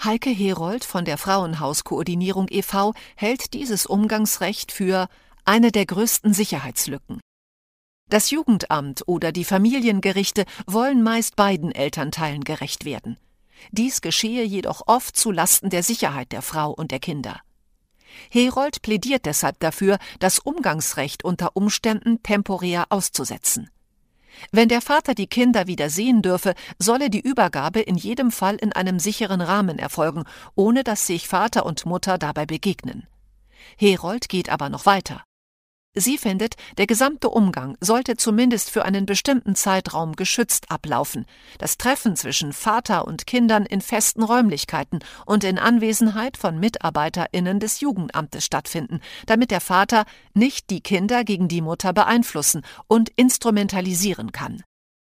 Heike Herold von der Frauenhauskoordinierung e.V. hält dieses Umgangsrecht für eine der größten Sicherheitslücken. Das Jugendamt oder die Familiengerichte wollen meist beiden Elternteilen gerecht werden. Dies geschehe jedoch oft zu Lasten der Sicherheit der Frau und der Kinder. Herold plädiert deshalb dafür, das Umgangsrecht unter Umständen temporär auszusetzen. Wenn der Vater die Kinder wieder sehen dürfe, solle die Übergabe in jedem Fall in einem sicheren Rahmen erfolgen, ohne dass sich Vater und Mutter dabei begegnen. Herold geht aber noch weiter. Sie findet, der gesamte Umgang sollte zumindest für einen bestimmten Zeitraum geschützt ablaufen, das Treffen zwischen Vater und Kindern in festen Räumlichkeiten und in Anwesenheit von MitarbeiterInnen des Jugendamtes stattfinden, damit der Vater nicht die Kinder gegen die Mutter beeinflussen und instrumentalisieren kann.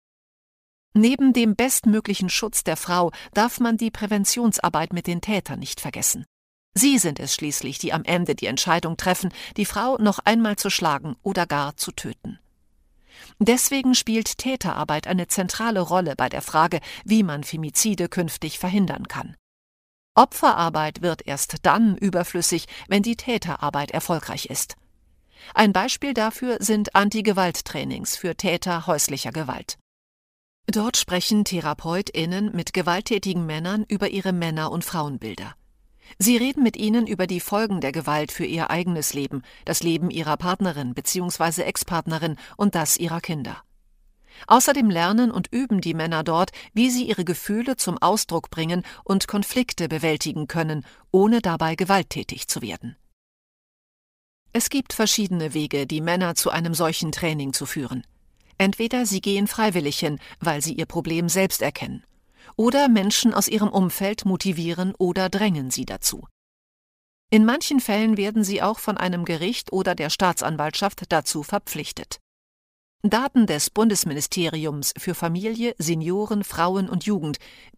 Neben dem bestmöglichen Schutz der Frau darf man die Präventionsarbeit mit den Tätern nicht vergessen. Sie sind es schließlich, die am Ende die Entscheidung treffen, die Frau noch einmal zu schlagen oder gar zu töten. Deswegen spielt Täterarbeit eine zentrale Rolle bei der Frage, wie man Femizide künftig verhindern kann. Opferarbeit wird erst dann überflüssig, wenn die Täterarbeit erfolgreich ist. Ein Beispiel dafür sind Anti-Gewalt-Trainings für Täter häuslicher Gewalt. Dort sprechen TherapeutInnen mit gewalttätigen Männern über ihre Männer- und Frauenbilder. Sie reden mit ihnen über die Folgen der Gewalt für ihr eigenes Leben, das Leben ihrer Partnerin bzw. Ex-Partnerin und das ihrer Kinder. Außerdem lernen und üben die Männer dort, wie sie ihre Gefühle zum Ausdruck bringen und Konflikte bewältigen können, ohne dabei gewalttätig zu werden. Es gibt verschiedene Wege, die Männer zu einem solchen Training zu führen. Entweder sie gehen freiwillig hin, weil sie ihr Problem selbst erkennen. Oder Menschen aus ihrem Umfeld motivieren oder drängen sie dazu. In manchen Fällen werden sie auch von einem Gericht oder der Staatsanwaltschaft dazu verpflichtet. Daten des Bundesministeriums für Familie, Senioren, Frauen und Jugend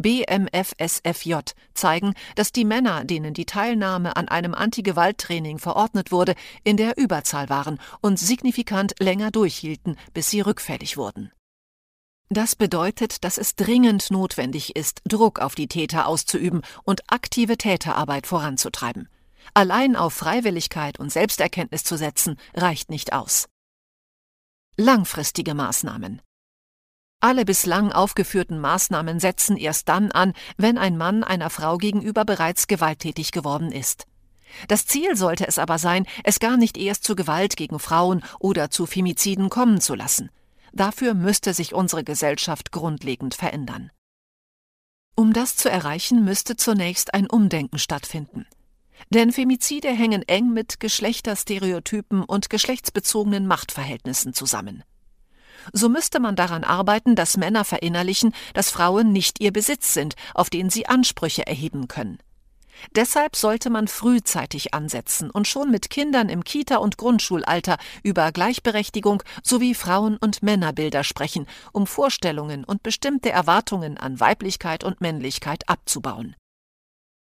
BMFSFJ zeigen, dass die Männer, denen die Teilnahme an einem Anti-Gewalt-Training verordnet wurde, in der Überzahl waren und signifikant länger durchhielten, bis sie rückfällig wurden. Das bedeutet, dass es dringend notwendig ist, Druck auf die Täter auszuüben und aktive Täterarbeit voranzutreiben. Allein auf Freiwilligkeit und Selbsterkenntnis zu setzen, reicht nicht aus. Langfristige Maßnahmen. Alle bislang aufgeführten Maßnahmen setzen erst dann an, wenn ein Mann einer Frau gegenüber bereits gewalttätig geworden ist. Das Ziel sollte es aber sein, es gar nicht erst zu Gewalt gegen Frauen oder zu Femiziden kommen zu lassen. Dafür müsste sich unsere Gesellschaft grundlegend verändern. Um das zu erreichen, müsste zunächst ein Umdenken stattfinden. Denn Femizide hängen eng mit Geschlechterstereotypen und geschlechtsbezogenen Machtverhältnissen zusammen. So müsste man daran arbeiten, dass Männer verinnerlichen, dass Frauen nicht ihr Besitz sind, auf den sie Ansprüche erheben können. Deshalb sollte man frühzeitig ansetzen und schon mit Kindern im Kita- und Grundschulalter über Gleichberechtigung sowie Frauen- und Männerbilder sprechen, um Vorstellungen und bestimmte Erwartungen an Weiblichkeit und Männlichkeit abzubauen.